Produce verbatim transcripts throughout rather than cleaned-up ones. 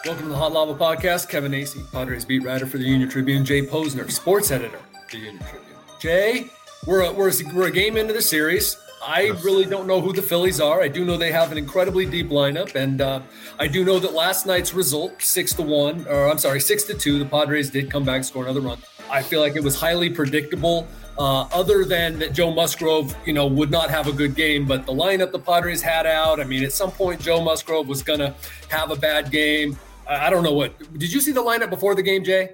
Welcome to the Hot Lava Podcast. Kevin Acey, Padres beat writer for the Union Tribune. Jay Posner, sports editor for the Union Tribune. Jay, we're a, we're, a, we're a game into the series. I really don't know who the Phillies are. I do know they have an incredibly deep lineup, and uh, I do know that last night's result, six to one, or I'm sorry, six to two, the Padres did come back, score another run. I feel like it was highly predictable. Uh, other than that Joe Musgrove, you know, would not have a good game, but the lineup the Padres had out, I mean, at some point Joe Musgrove was going to have a bad game. I don't know what. Did you see the lineup before the game, Jay?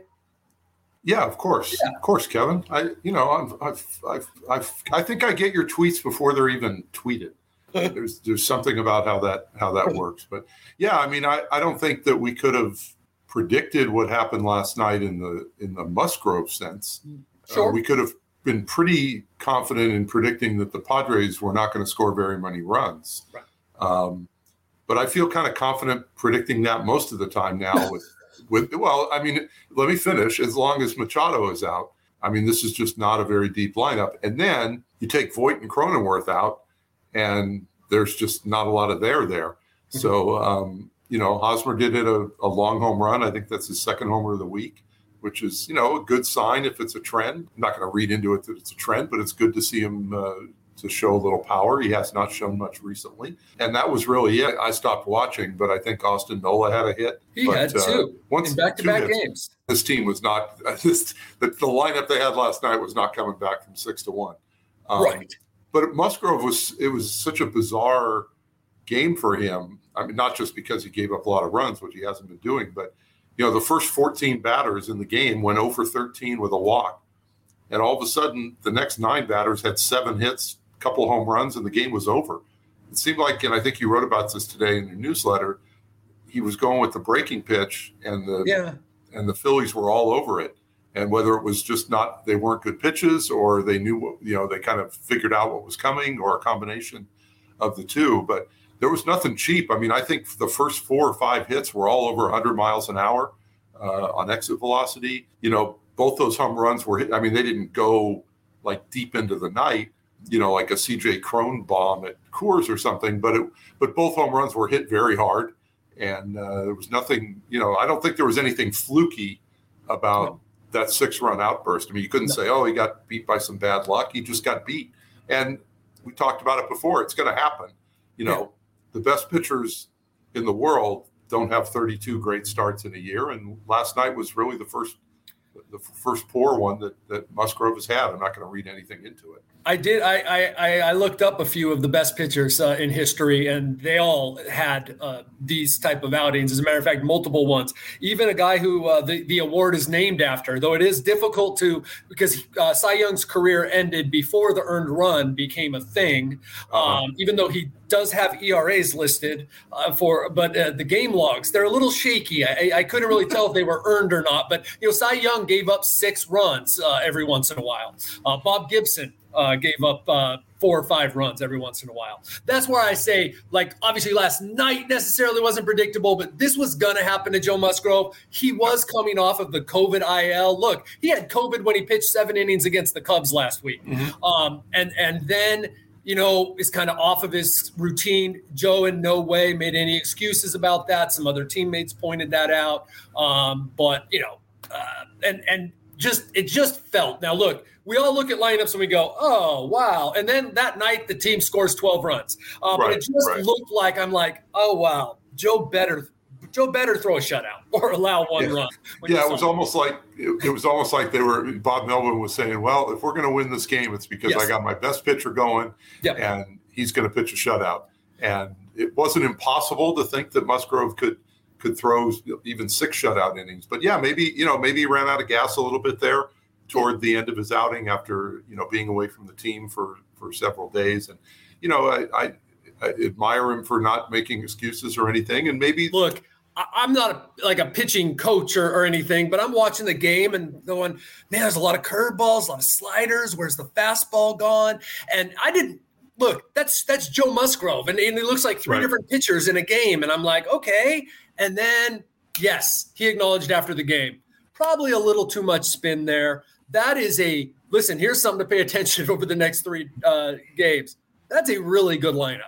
Yeah, of course, yeah. of course, Kevin. I, you know, I've, I've, I've, I've, I think I get your tweets before they're even tweeted. there's, there's something about how that, how that works. But yeah, I mean, I, I don't think that we could have predicted what happened last night in the, in the Musgrove sense. Sure. Uh, we could have been pretty confident in predicting that the Padres were not going to score very many runs. Right. Um, But I feel kind of confident predicting that most of the time now with, with, well, I mean, let me finish. As long as Machado is out, I mean, this is just not a very deep lineup. And then you take Voit and Cronenworth out, and there's just not a lot of there there. So, um, you know, Hosmer did hit a, a long home run. I think that's his second homer of the week, which is, you know, a good sign if it's a trend. I'm not going to read into it that it's a trend, but it's good to see him uh, to show a little power. He has not shown much recently. And that was really it. I stopped watching, but I think Austin Nola had a hit. He but, had two uh, once, in back-to-back hits, games. This team was not this, the, the lineup they had last night was not coming back from six to one. Um, right. But Musgrove was, it was such a bizarre game for him. I mean, not just because he gave up a lot of runs, which he hasn't been doing, but, you know, the first fourteen batters in the game went oh for thirteen with a walk. And all of a sudden, the next nine batters had seven hits, couple home runs, and the game was over. It seemed like, and I think you wrote about this today in your newsletter, he was going with the breaking pitch, and the yeah. and the Phillies were all over it. And whether it was just not, they weren't good pitches, or they knew what, you know, they kind of figured out what was coming, or a combination of the two. But there was nothing cheap. I mean, I think the first four or five hits were all over one hundred miles an hour uh, on exit velocity. You know, both those home runs were hit. I mean, they didn't go like deep into the night, you know, like a C J Cron bomb at Coors or something, but it, but both home runs were hit very hard. And uh, there was nothing, you know, I don't think there was anything fluky about no. that six run outburst. I mean, you couldn't no. say, oh, he got beat by some bad luck. He just got beat. And we talked about it before. It's going to happen. You know, yeah. the best pitchers in the world don't have thirty-two great starts in a year. And last night was really the first, the first poor one that, that Musgrove has had. I'm not going to read anything into it. I did. I, I I looked up a few of the best pitchers uh, in history, and they all had uh, these type of outings. As a matter of fact, multiple ones. Even a guy who uh, the the award is named after, though it is difficult to because uh, Cy Young's career ended before the earned run became a thing. Uh-huh. Um, even though he does have E R As listed uh, for, but uh, the game logs, they're a little shaky. I, I couldn't really tell if they were earned or not. But you know, Cy Young gave up six runs uh, every once in a while. Uh, Bob Gibson. Uh, gave up uh, four or five runs every once in a while. That's where I say, like, obviously last night necessarily wasn't predictable, but this was going to happen to Joe Musgrove. He was coming off of the COVID I L. Look, he had COVID when he pitched seven innings against the Cubs last week. Mm-hmm. Um, and, and then, you know, is kind of off of his routine. Joe in no way made any excuses about that. Some other teammates pointed that out. Um, but, you know, uh, and, and, Just it just felt. Now, look, we all look at lineups and we go, oh, wow. And then that night, the team scores twelve runs. Uh, right, but it just right. looked like I'm like, oh, wow, Joe better Joe better throw a shutout or allow one yeah. run. Yeah, it was almost like it, it was almost like they were. Bob Melvin was saying, well, if we're going to win this game, it's because yes. I got my best pitcher going, yep. and he's going to pitch a shutout. And it wasn't impossible to think that Musgrove could. could throw even six shutout innings. But yeah, maybe, you know, maybe he ran out of gas a little bit there toward the end of his outing after, you know, being away from the team for, for several days. And, you know, I, I, I admire him for not making excuses or anything. And maybe look, I'm not a, like a pitching coach or, or anything, but I'm watching the game and going, man, there's a lot of curveballs, a lot of sliders. Where's the fastball gone? And I didn't, look, that's that's Joe Musgrove, and, and it looks like three right. different pitchers in a game, and I'm like, okay. And then, yes, he acknowledged after the game, probably a little too much spin there. That is a – listen, here's something to pay attention over the next three uh, games. That's a really good lineup.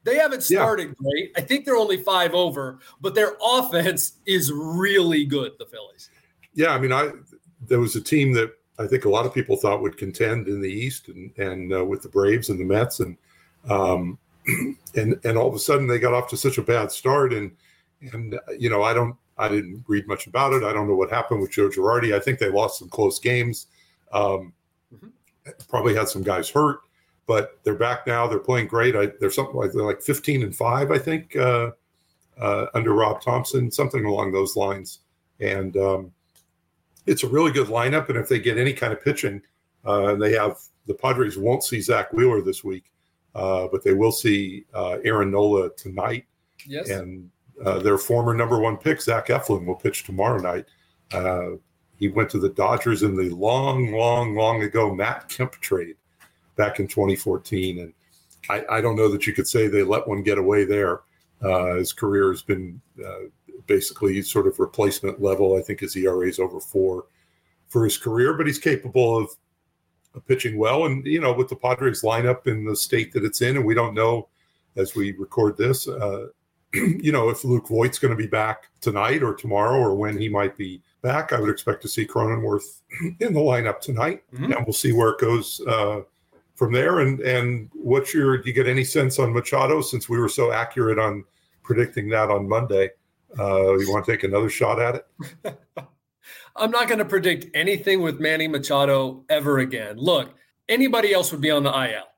They haven't started yeah. great. I think they're only five over, but their offense is really good, the Phillies. Yeah, I mean, I there was a team that I think a lot of people thought would contend in the East, and and uh, with the Braves and the Mets, and um, and and all of a sudden they got off to such a bad start, and and you know I don't I didn't read much about it. I don't know what happened with Joe Girardi. I think they lost some close games. Um, mm-hmm. Probably had some guys hurt, but they're back now. They're playing great. I, they're something like they're like fifteen and five, I think, uh, uh, under Rob Thompson, something along those lines, and. Um, It's a really good lineup, and if they get any kind of pitching, uh, and they have the Padres won't see Zach Wheeler this week, uh, but they will see uh, Aaron Nola tonight. Yes. And uh, their former number one pick, Zach Eflin, will pitch tomorrow night. Uh, he went to the Dodgers in the long, long, long ago Matt Kemp trade back in twenty fourteen, and I, I don't know that you could say they let one get away there. Uh, his career has been uh, basically sort of replacement level. I think his E R A is over four for his career, but he's capable of, of pitching well. And, you know, with the Padres lineup in the state that it's in, and we don't know as we record this, uh, you know, if Luke Voigt's going to be back tonight or tomorrow or when he might be back. I would expect to see Cronenworth in the lineup tonight, mm-hmm. and we'll see where it goes uh, from there. And, and what's your, do you get any sense on Machado, since we were so accurate on predicting that on Monday? Uh, you want to take another shot at it? I'm not going to predict anything with Manny Machado ever again. Look, anybody else would be on the I L.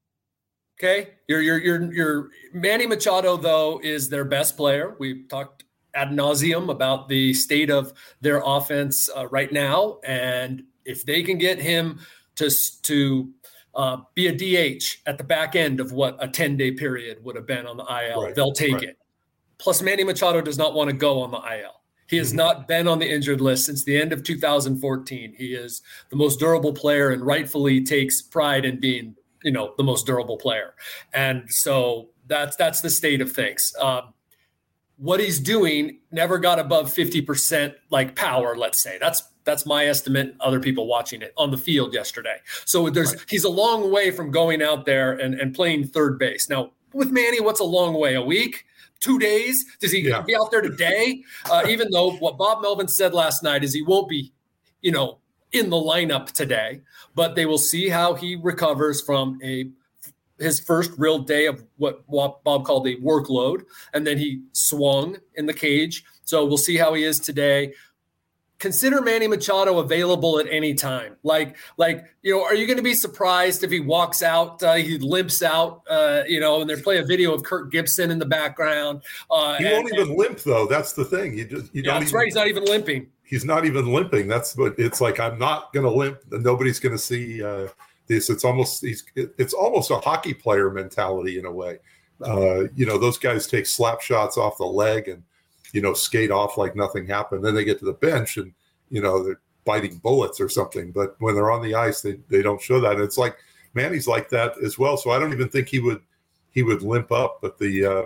Okay, your your your your Manny Machado though is their best player. We've talked ad nauseum about the state of their offense uh, right now, and if they can get him to to uh, be a D H at the back end of what a ten-day period would have been on the I L, right, they'll take right. it. Plus, Manny Machado does not want to go on the I L. He has not been on the injured list since the end of two thousand fourteen. He is the most durable player and rightfully takes pride in being, you know, the most durable player. And so that's that's the state of things. Um, what he's doing never got above fifty percent like power, let's say. That's that's my estimate, other people watching it on the field yesterday. So there's right. he's a long way from going out there and, and playing third base. Now, with Manny, what's a long way? A week? Two days? Does he yeah. be out there today? Uh, even though what Bob Melvin said last night is he won't be, you know, in the lineup today, but they will see how he recovers from a his first real day of what, what Bob called a workload, and then he swung in the cage. So we'll see how he is today. Consider Manny Machado available at any time. Like, like you know, are you going to be surprised if he walks out, uh, he limps out, uh, you know, and they play a video of Kirk Gibson in the background? Uh, he and, won't even and, limp, though. That's the thing. You just, you yeah, don't that's even, right. He's not even limping. He's not even limping. That's what it's like. I'm not going to limp. Nobody's going to see uh, this. It's almost he's, it's almost a hockey player mentality in a way. Uh, you know, those guys take slap shots off the leg and, you know, skate off like nothing happened. Then they get to the bench and, you know, they're biting bullets or something. But when they're on the ice, they, they don't show that. And it's like Manny's like that as well. So I don't even think he would he would limp up. But the uh,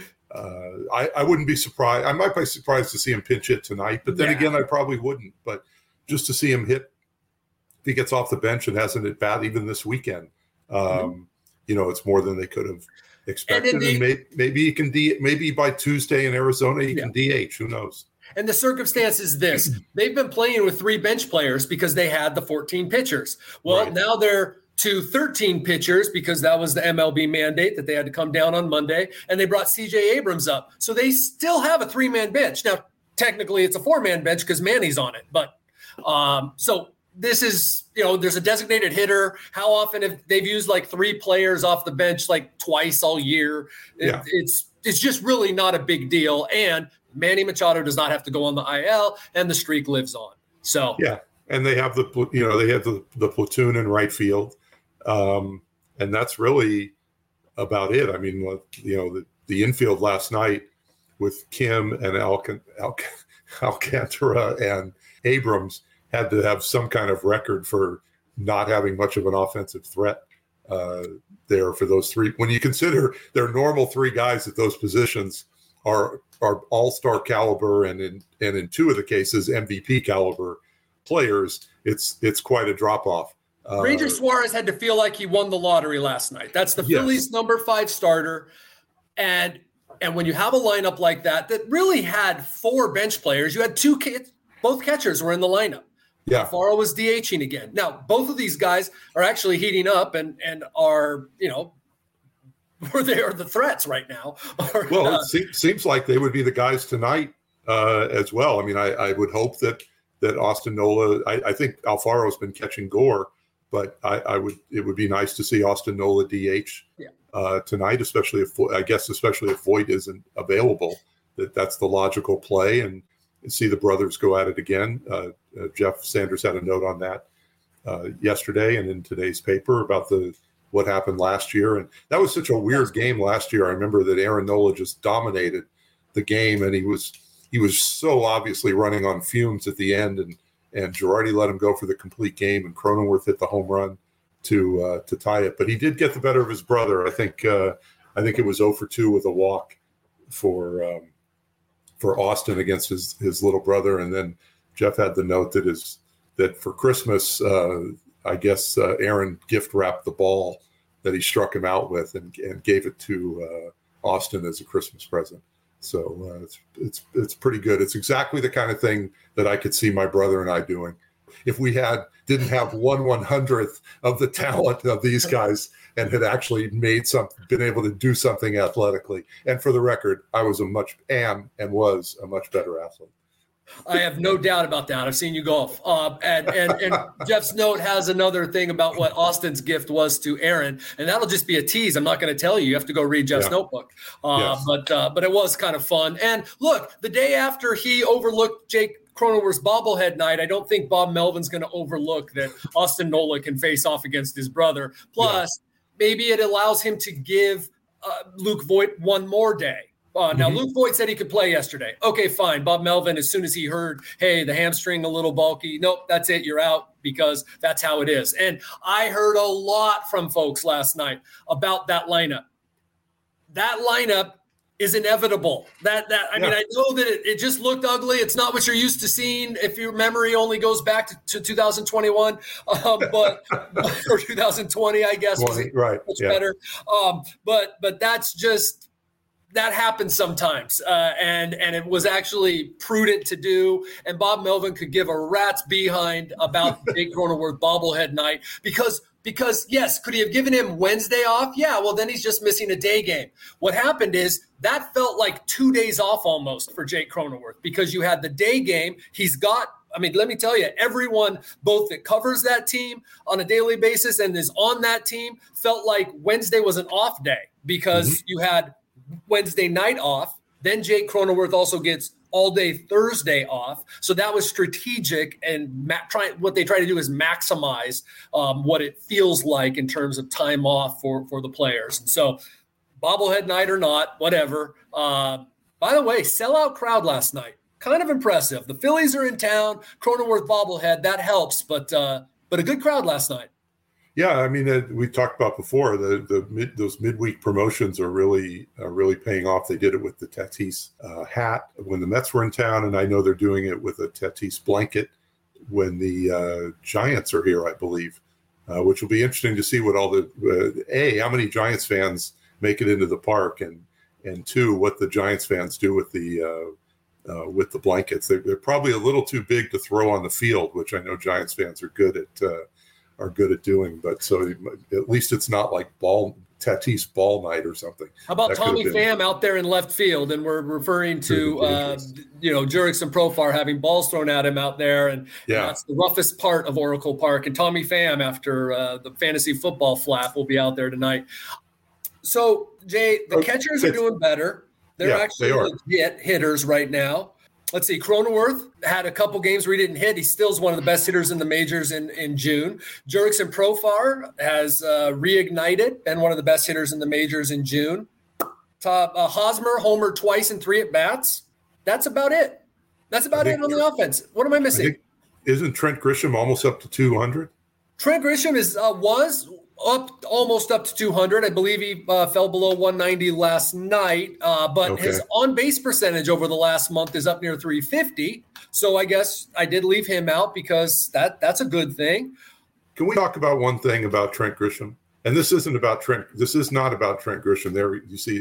uh, I, I wouldn't be surprised. I might be surprised to see him pinch hit tonight. But then yeah. again, I probably wouldn't. But just to see him hit, if he gets off the bench and hasn't hit bad even this weekend, um, mm-hmm. you know, it's more than they could have expected. And, and maybe, maybe he can D. Maybe by Tuesday in Arizona he yeah. can D H. Who knows? And the circumstance is this. They've been playing with three bench players because they had the fourteen pitchers. Well, right. now they're to thirteen pitchers because that was the M L B mandate that they had to come down on Monday. And they brought C J Abrams up. So they still have a three-man bench. Now, technically it's a four-man bench because Manny's on it. But um, so this is, you know, there's a designated hitter. How often have they've used like three players off the bench like twice all year? It, yeah. It's it's just really not a big deal. And Manny Machado does not have to go on the I L, and the streak lives on. So yeah, and they have the you know they have the, the platoon in right field, um, and that's really about it. I mean, you know, the, the infield last night with Kim and Alcan- Alc- Alcantara and Abrams had to have some kind of record for not having much of an offensive threat uh, there for those three. When you consider their normal three guys at those positions are are all-star caliber and in and in two of the cases M V P caliber players, it's it's quite a drop-off. Uh, Ranger Suarez had to feel like he won the lottery last night. That's the yes. Phillies' number five starter. And and when you have a lineup like that, that really had four bench players, you had two kids, both catchers were in the lineup. Yeah. Alfaro was DHing again. Now, both of these guys are actually heating up and and are, you know, where they are the threats right now. Or, well, uh, it seems, seems like they would be the guys tonight uh, as well. I mean, I, I would hope that that Austin Nola, I, I think Alfaro's been catching Gore, but I, I would it would be nice to see Austin Nola D H yeah. uh, tonight, especially if I guess especially if Voit isn't available. That that's the logical play, and, and see the brothers go at it again. Uh, uh, Jeff Sanders had a note on that uh, yesterday and in today's paper about the what happened last year, and that was such a weird game last year. I remember that Aaron Nola just dominated the game, and he was he was so obviously running on fumes at the end, and and Girardi let him go for the complete game, and Cronenworth hit the home run to uh, to tie it. But he did get the better of his brother. I think uh, I think it was oh for two with a walk for um, for Austin against his his little brother, and then Jeff had the note that is that for Christmas. Uh, I guess uh, Aaron gift wrapped the ball that he struck him out with and, and gave it to uh, Austin as a Christmas present. So uh, it's it's it's pretty good. It's exactly the kind of thing that I could see my brother and I doing if we had didn't have one one hundredth of the talent of these guys and had actually made some been able to do something athletically. And for the record, I was a much am and was a much better athlete. I have no doubt about that. I've seen you golf. Uh, and, and, and Jeff's note has another thing about what Austin's gift was to Aaron, and that'll just be a tease. I'm not going to tell you. You have to go read Jeff's yeah. notebook. Uh, yes. But uh, but it was kind of fun. And look, the day after he overlooked Jake Cronenworth's bobblehead night, I don't think Bob Melvin's going to overlook that Austin Nola can face off against his brother. Plus, yeah. maybe it allows him to give uh, Luke Voit one more day. Uh, now, mm-hmm. Luke Voit said he could play yesterday. Okay, fine. Bob Melvin, as soon as he heard, hey, the hamstring a little bulky, nope, that's it. You're out because that's how it is. And I heard a lot from folks last night about that lineup. That lineup is inevitable. That that I yeah. mean, I know that it, it just looked ugly. It's not what you're used to seeing if your memory only goes back to, to two thousand twenty-one, um, but or two thousand twenty, I guess, was right. much yeah. better. Um, but but that's just. That happens sometimes, uh, and and it was actually prudent to do. And Bob Melvin could give a rat's behind about Jake Cronenworth bobblehead night because because yes, could he have given him Wednesday off? Yeah, well then he's just missing a day game. What happened is that felt like two days off almost for Jake Cronenworth because you had the day game. He's got. I mean, let me tell you, everyone both that covers that team on a daily basis and is on that team felt like Wednesday was an off day because mm-hmm. you had. Wednesday night off. Then Jake Cronenworth also gets all day Thursday off. So that was strategic, and ma- try, what they try to do is maximize um, what it feels like in terms of time off for, for the players. And so bobblehead night or not, whatever. Uh, by the way, sellout crowd last night. Kind of impressive. The Phillies are in town. Cronenworth bobblehead, that helps, but uh, but a good crowd last night. Yeah, I mean, uh, we talked about before the the mid, those midweek promotions are really uh, really paying off. They did it with the Tatis uh, hat when the Mets were in town, and I know they're doing it with a Tatis blanket when the uh, Giants are here, I believe, uh, which will be interesting to see what all the uh, a how many Giants fans make it into the park, and and two what the Giants fans do with the uh, uh, with the blankets. They're, they're probably a little too big to throw on the field, which I know Giants fans are good at. Uh, are good at doing, but so at least it's not like ball Tatis ball night or something. How about that Tommy Pham out there in left field? And we're referring to, uh, you know, Jurickson Profar having balls thrown at him out there. And, yeah. and that's the roughest part of Oracle Park. And Tommy Pham, after uh, the fantasy football flap, will be out there tonight. So, Jay, the okay. catchers are doing better. They're yeah, actually they legit hitters right now. Let's see, Cronenworth had a couple games where he didn't hit. He still is one of the best hitters in the majors in, in June. Jurickson Profar has uh, reignited, been one of the best hitters in the majors in June. Top, uh, Hosmer homered twice in three at-bats. That's about it. That's about it on the offense. What am I missing? I isn't Trent Grisham almost up to two hundred? Trent Grisham is uh, was up almost up to two hundred. I believe he uh, fell below one ninety last night, uh, but okay. his on-base percentage over the last month is up near three fifty. So I guess I did leave him out because that that's a good thing. Can we talk about one thing about Trent Grisham? And this isn't about Trent. This is not about Trent Grisham. There you see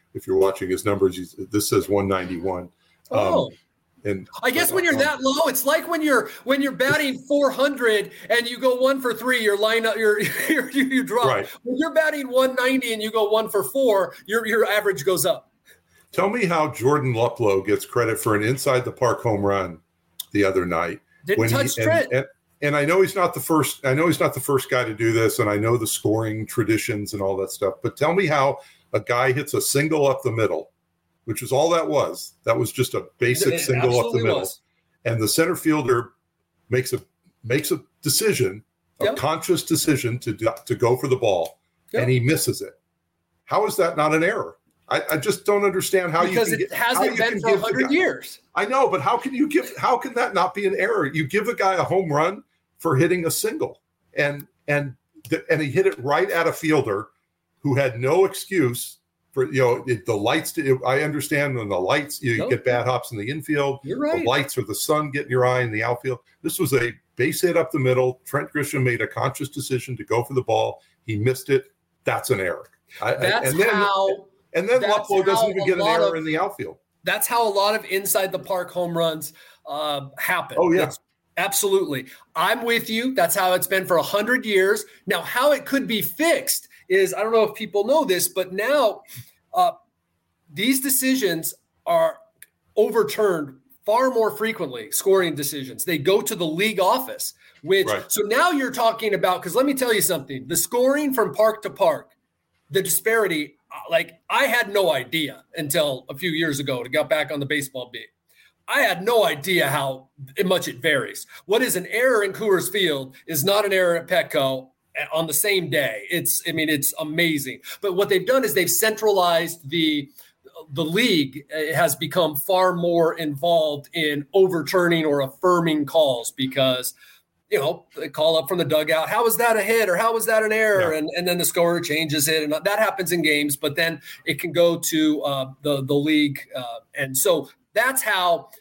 if you're watching his numbers, he's, this says one ninety-one. Oh. Um, And I guess when you're that low, it's like when you're when you're batting four hundred and you go one for three, your lineup, your you you drop. Right. When you're batting one ninety and you go one for four, your your average goes up. Tell me how Jordan Luplow gets credit for an inside the park home run the other night. Didn't touch he, Trent. And, and, and I know he's not the first. I know he's not the first guy to do this, and I know the scoring traditions and all that stuff. But tell me how a guy hits a single up the middle, which is all that was. That was just a basic It single up the middle. was. And the center fielder makes a makes a decision, a Yep. conscious decision to do, to go for the ball, Yep. and he misses it. How is that not an error? I, I just don't understand how Because you can it get, how hasn't you been can for give the one hundred guy- years. I know, but how can you give? How can that not be an error? You give a guy a home run for hitting a single, and and the, and he hit it right at a fielder who had no excuse. For you know it, the lights, I understand when the lights you Nope. get bad hops in the infield. You're right. The lights or the sun get in your eye in the outfield. This was a base hit up the middle. Trent Grisham made a conscious decision to go for the ball. He missed it. That's an error. I, That's and then, how. And then that's Luplow doesn't how even a get an lot error of- in the outfield. That's how a lot of inside the park home runs uh, happen. Oh yeah. That's, absolutely. I'm with you. That's how it's been for a hundred years. Now, how it could be fixed is I don't know if people know this, but now. Uh, These decisions are overturned far more frequently, scoring decisions. They go to the league office, which Right. so now you're talking about, because let me tell you something, the scoring from park to park, the disparity, uh, like I had no idea until a few years ago to get back on the baseball beat. I had no idea how much it varies. What is an error in Coors Field is not an error at Petco on the same day. It's, I mean, it's amazing. But what they've done is they've centralized the the league has become far more involved in overturning or affirming calls because, you know, they call up from the dugout, how was that a hit or how was that an error? Yeah. And, and then the scorer changes it. And that happens in games, but then it can go to uh, the, the league. Uh, and so that's how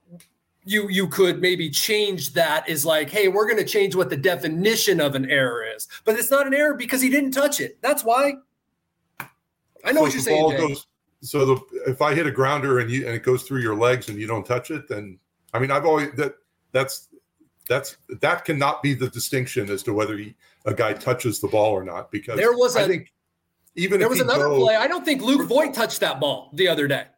you, you could maybe change that is like, hey, we're going to change what the definition of an error is, but it's not an error because he didn't touch it. That's why. I know So what you're the ball saying, Jay. goes- So the if I hit a grounder and you and it goes through your legs and you don't touch it, then I mean I've always that that's that's that cannot be the distinction as to whether he, a guy touches the ball or not. Because There was I a- think even There if was he another go, play. I don't think Luke Voigt touched that ball the other day.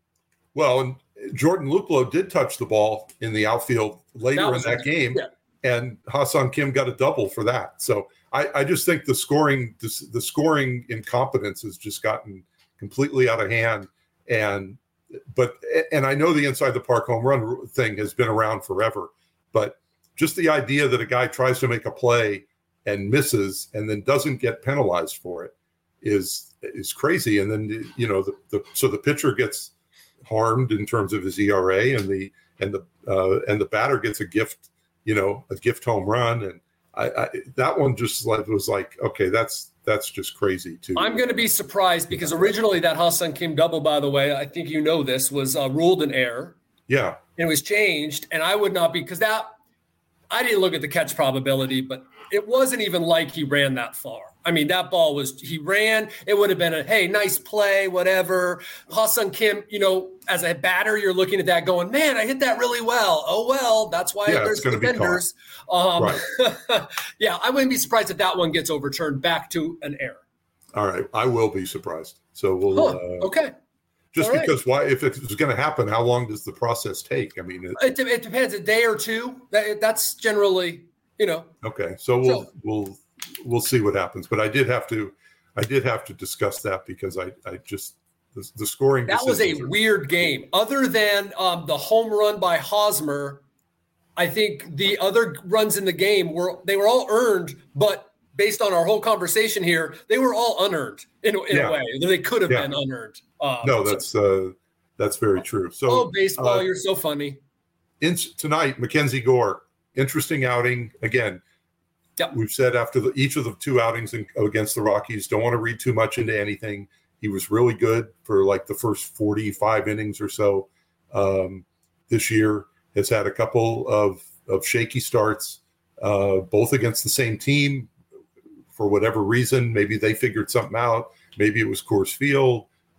well, and Jordan Luplow did touch the ball in the outfield later That in was that a- game, yeah. and Hassan Kim got a double for that. So I, I just think the scoring the, the scoring incompetence has just gotten completely out of hand. And but and I know the inside the park home run thing has been around forever, but just the idea that a guy tries to make a play and misses and then doesn't get penalized for it is is crazy. And then you know the, the so the pitcher gets harmed in terms of his E R A, and the and the uh, and the batter gets a gift, you know, a gift home run. And I, I that one just like was like, okay, that's that's just crazy too. I'm going to be surprised because originally that Hassan Kim double, by the way, I think you know this, was uh, ruled an error. Yeah. And it was changed. And I would not be, because that, I didn't look at the catch probability, but it wasn't even like he ran that far. I mean, that ball was, he ran, it would have been a, hey, nice play, whatever. Hassan Kim, you know, as a batter, you're looking at that going, man, I hit that really well. Oh, well, that's why Yeah, there's it's gonna be defenders. Um, Right. yeah, I wouldn't be surprised if that one gets overturned back to an error. All right. I will be surprised. So we'll, Huh, uh, okay. just all right. because why, if it's going to happen, how long does the process take? I mean, it, It, de- it depends. A day or two. That, that's generally, you know. okay. So we'll, So- we'll, we'll see what happens, but I did have to, I did have to discuss that because I, I just, the, the scoring. That was a decisions are- weird game. Other than um, the home run by Hosmer, I think the other runs in the game were they were all earned, but based on our whole conversation here, they were all unearned in, in Yeah. a way. They could have Yeah. been unearned. Um, No, so- that's, uh, that's very true. So oh, baseball, uh, you're so funny. in tonight, Mackenzie Gore, interesting outing. Again, Yep. we've said after the, each of the two outings in, against the Rockies, don't want to read too much into anything. He was really good for like the first forty-five innings or so um, this year. Has had a couple of, of shaky starts, uh, both against the same team for whatever reason. Maybe they figured something out. Maybe it was Coors Field.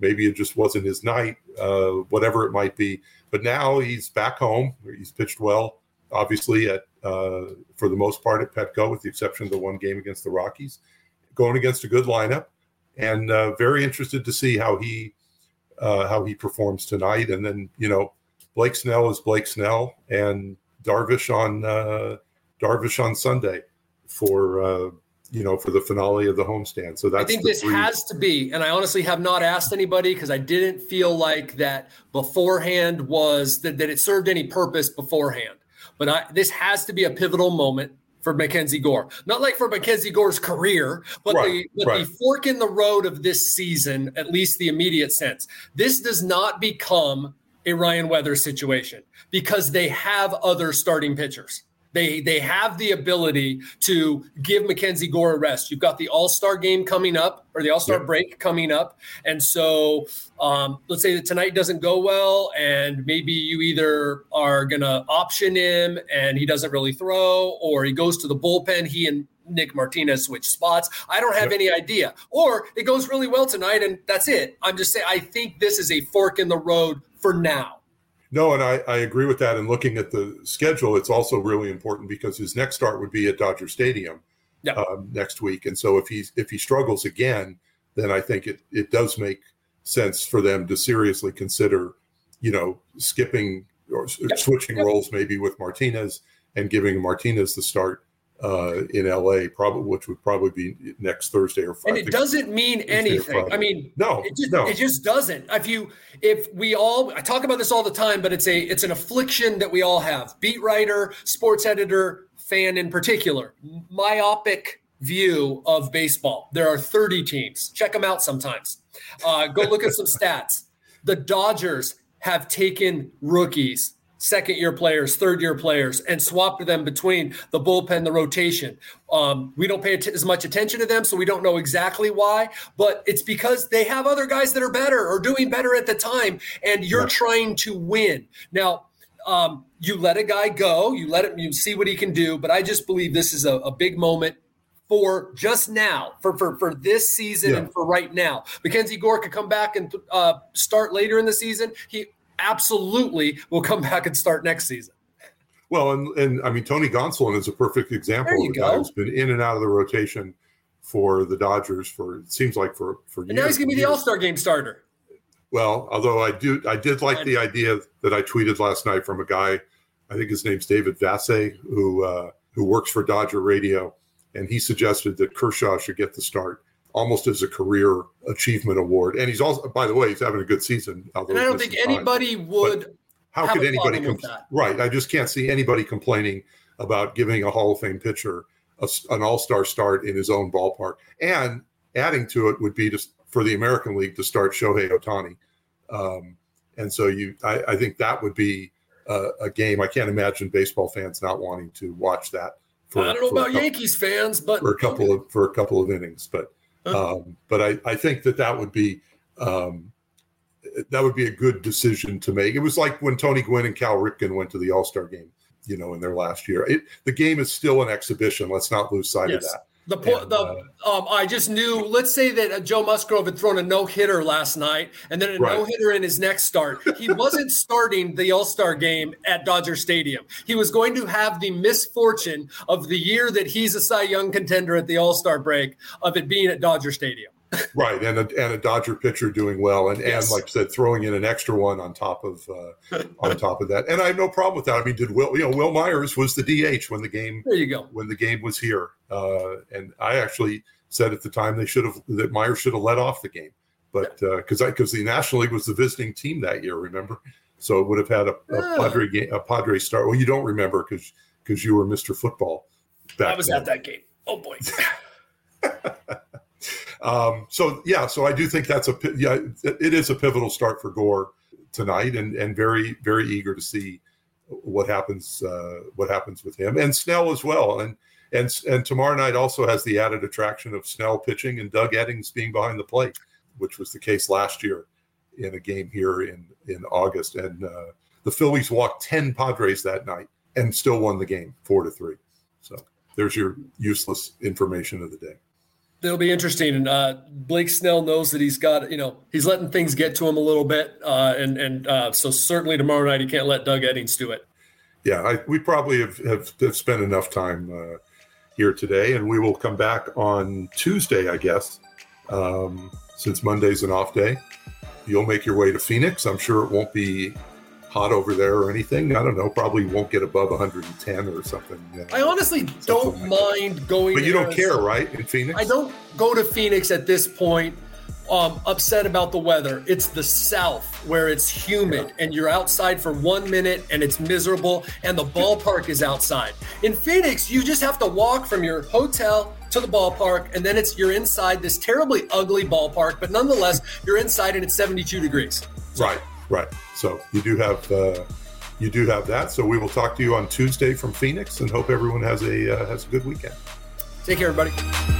maybe it just wasn't his night, uh, whatever it might be. But now he's back home. He's pitched well, obviously, at uh, for the most part at Petco, with the exception of the one game against the Rockies, going against a good lineup, and uh, very interested to see how he uh, how he performs tonight. And then, you know, Blake Snell is Blake Snell, and Darvish on uh, Darvish on Sunday for uh, you know for the finale of the homestand. So that's I think the this three. has to be, and I honestly have not asked anybody because I didn't feel like that beforehand was that, that it served any purpose beforehand. But I, this has to be a pivotal moment for Mackenzie Gore. Not like for Mackenzie Gore's career, but, right, the, but right. the fork in the road of this season, at least the immediate sense. This does not become a Ryan Weathers situation because they have other starting pitchers. They they have the ability to give Mackenzie Gore a rest. You've got the All-Star game coming up, or the All-Star yep. break coming up. And so um, let's say that tonight doesn't go well, and maybe you either are going to option him and he doesn't really throw, or he goes to the bullpen. He and Nick Martinez switch spots. I don't have yep. any idea. Or it goes really well tonight, and that's it. I'm just saying I think this is a fork in the road for now. No, and I, I agree with that. And looking at the schedule, it's also really important because his next start would be at Dodger Stadium yep. um, next week. And so if he's if he struggles again, then I think it it does make sense for them to seriously consider, you know, skipping or yep. switching yep. roles maybe with Martinez and giving Martinez the start uh, in L A, probably, which would probably be next Thursday or Friday. And it doesn't mean anything. I mean, no, it just, no, it just doesn't. If you, if we all, I talk about this all the time, but it's a, it's an affliction that we all have. Beat writer, sports editor, fan in particular, myopic view of baseball. There are thirty teams. Check them out sometimes. Uh, go look at some stats. The Dodgers have taken rookies, second-year players, third-year players, and swapped them between the bullpen, the rotation. Um, we don't pay att- as much attention to them, so we don't know exactly why, but it's because they have other guys that are better or doing better at the time, and you're yeah. trying to win. Now, um, you let a guy go, you let him, you see what he can do, but I just believe this is a, a big moment for just now, for, for, for this season yeah. and for right now. Mackenzie Gore could come back and uh, start later in the season. He absolutely will come back and start next season. Well, and, and I mean, Tony Gonsolin is a perfect example of a guy who's been in and out of the rotation for the Dodgers for, it seems like for, for years. And now he's going to be the All-Star game starter. Well, although I do, I did like and, the idea that I tweeted last night from a guy, I think his name's David Vasse, who, uh, who works for Dodger Radio. And he suggested that Kershaw should get the start, almost as a career achievement award. And he's also, by the way, he's having a good season. And I don't think anybody time. would. But how could anybody compl- Right. I just can't see anybody complaining about giving a Hall of Fame pitcher a, an all-star start in his own ballpark. And adding to it would be to, for the American League to start Shohei Ohtani. Um, and so you, I, I think that would be a, a game. I can't imagine baseball fans not wanting to watch that. For, I don't know about couple, Yankees fans, but for a couple of for a couple of innings. But um, but I, I think that that would be um, that would be a good decision to make. It was like when Tony Gwynn and Cal Ripken went to the All-Star game, you know, in their last year. It, the game is still an exhibition. Let's not lose sight yes. of that. The point, the uh, um, I just knew. Let's say that uh, Joe Musgrove had thrown a no hitter last night, and then a right. no hitter in his next start. He wasn't starting the All-Star game at Dodger Stadium. He was going to have the misfortune of the year that he's a Cy Young contender at the All-Star break of it being at Dodger Stadium. Right, and a, and a Dodger pitcher doing well, and, yes. and like I said, throwing in an extra one on top of uh, on top of that, and I have no problem with that. I mean, did Will you know Will Myers was the D H when the game there you go when the game was here, uh, and I actually said at the time they should have that Myers should have led off the game, but because uh, I because the National League was the visiting team that year, remember, so it would have had a, a yeah. Padre game, a Padre start. Well, you don't remember because because you were Mister Football. I was then. At that game. Oh boy. Um, so, yeah, so I do think that's a, yeah, it is a pivotal start for Gore tonight, and, and very, very eager to see what happens, uh, what happens with him and Snell as well. And, and, and tomorrow night also has the added attraction of Snell pitching and Doug Eddings being behind the plate, which was the case last year in a game here in, in August. And, uh, the Phillies walked ten Padres that night and still won the game four to three. So there's your useless information of the day. It'll be interesting. And uh, Blake Snell knows that he's got, you know, he's letting things get to him a little bit. Uh, and and uh, so certainly tomorrow night, he can't let Doug Eddings do it. Yeah, I, we probably have, have, have spent enough time uh, here today, and we will come back on Tuesday, I guess, um, since Monday's an off day. You'll make your way to Phoenix. I'm sure it won't be hot over there or anything. I don't know. Probably won't get above one hundred ten or something. Uh, I honestly don't like mind that. going. But you don't care, right? In Phoenix, I don't go to Phoenix at this point. Um, upset about the weather. It's the South where it's humid yeah. and you're outside for one minute and it's miserable and the ballpark is outside. In Phoenix, you just have to walk from your hotel to the ballpark and then it's you're inside this terribly ugly ballpark, but nonetheless, you're inside and it's seventy-two degrees. So, right, right. So you do have uh, you do have that. So we will talk to you on Tuesday from Phoenix and hope everyone has a uh, has a good weekend. Take care, everybody.